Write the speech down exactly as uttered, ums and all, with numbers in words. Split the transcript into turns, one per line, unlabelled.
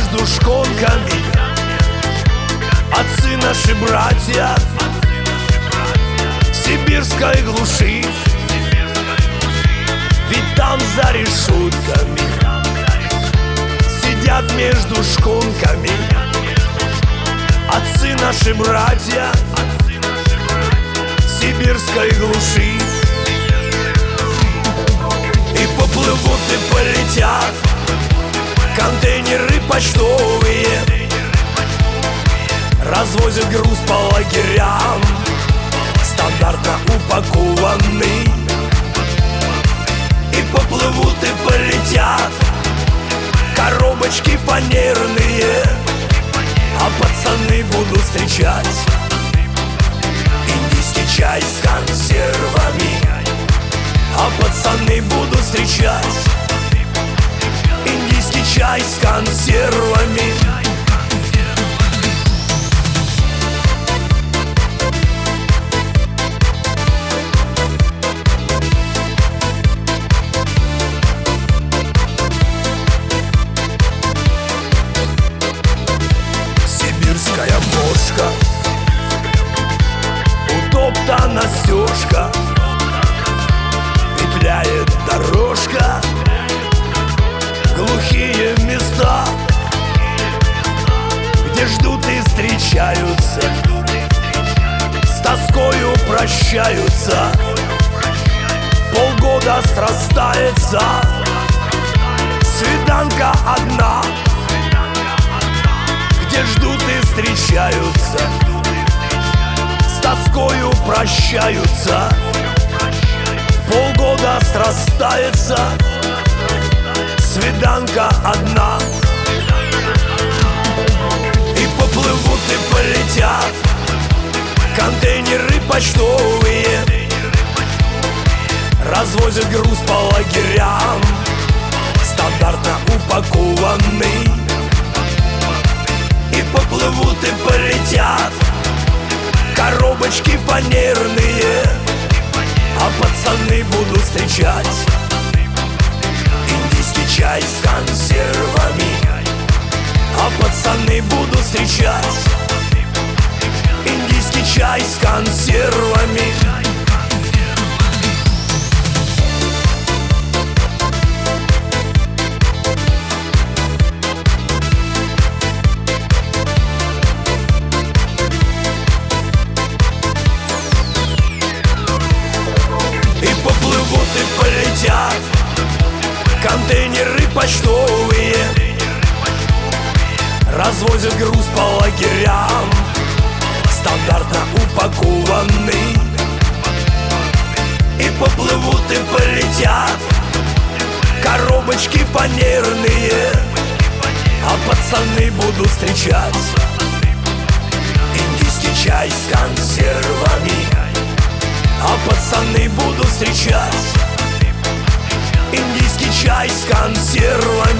между шконками. Отцы наши братья в сибирской глуши, ведь там за решетками сидят между шконками. Отцы наши братья в сибирской глуши. И поплывут и полетят контейнеры почтовые, развозят груз по лагерям, стандартно упакованный. И поплывут и полетят коробочки фанерные, а пацаны будут встречать индийский чай с консервами. А пацаны будут встречать индийский чай с консервами. Сибирская мошка, утоптана стежка, петляет дорожка, глухие места, где ждут и встречаются, с тоскою прощаются, полгода срастается, свиданка одна, где ждут и встречаются, с тоскою прощаются, полгода срастается, свиданка одна. И поплывут и полетят контейнеры почтовые, развозят груз по лагерям, стандартно упакованный. И поплывут и полетят коробочки фанерные, а пацаны будут встречать индийский чай с консервами. А пацаны будут встречать индийский чай с консервами. Поплывут и полетят контейнеры почтовые, развозят груз по лагерям, стандартно упакованный. И поплывут и полетят коробочки фанерные, а пацаны будут встречать индийский чай с консервами. А пацаны будут встречать индийский чай с консервами.